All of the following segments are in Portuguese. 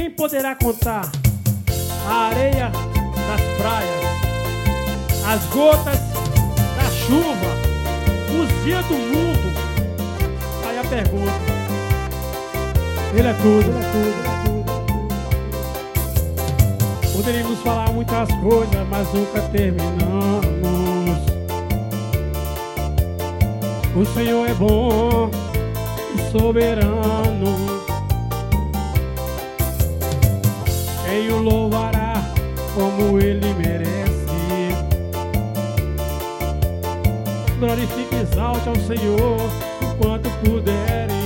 Quem poderá contar a areia das praias, as gotas da chuva, os dias do mundo? Aí a pergunta. Ele é tudo, ele é tudo, ele é tudo. Poderíamos falar muitas coisas, mas nunca terminamos. O Senhor é bom e soberano. Quem o louvará como ele merece? Glorifique e exalte ao Senhor enquanto puderem.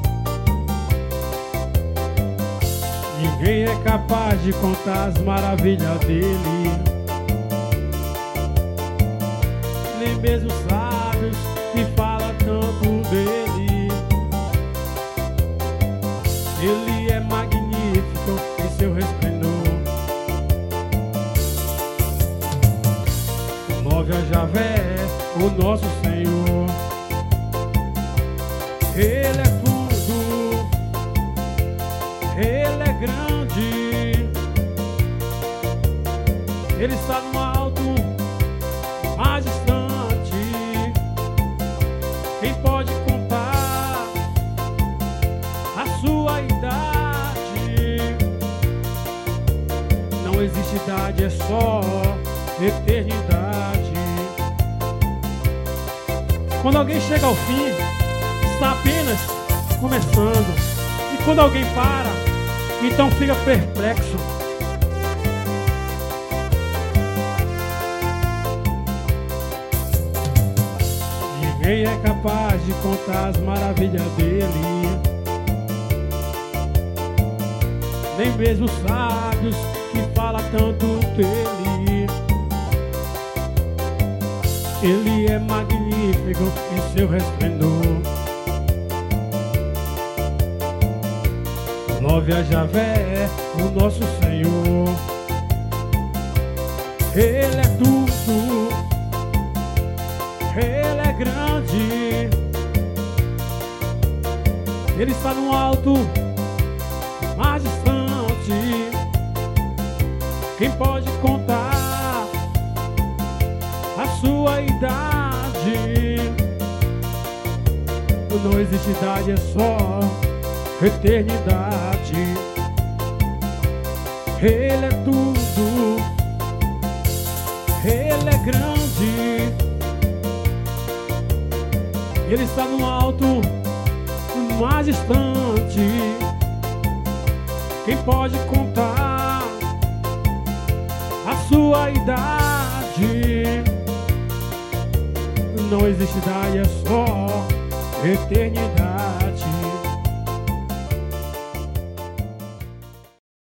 Ninguém é capaz de contar as maravilhas dele, nem mesmo os sábios que falam tanto dele. Ele é magnífico em seu resplendor. Louve a Javé, o nosso Senhor. Ele é tudo, ele é grande. Ele está no alto, mais distante. Quem pode contar a sua idade? Não existe idade, é só eternidade. Quando alguém chega ao fim, está apenas começando. E quando alguém para, então fica perplexo. Ninguém é capaz de contar as maravilhas dele, nem mesmo os sábios que falam tanto dele. Ele é magnífico em seu resplendor. Louve a Javé, o nosso Senhor. Ele é tudo, ele é grande. Ele está no alto, mais distante. Quem pode contar a sua idade? Não existe idade, é só eternidade. Ele é tudo, ele é grande. Ele está no alto, mais distante. Quem pode contar a sua idade? Não existe idade, é só eternidade.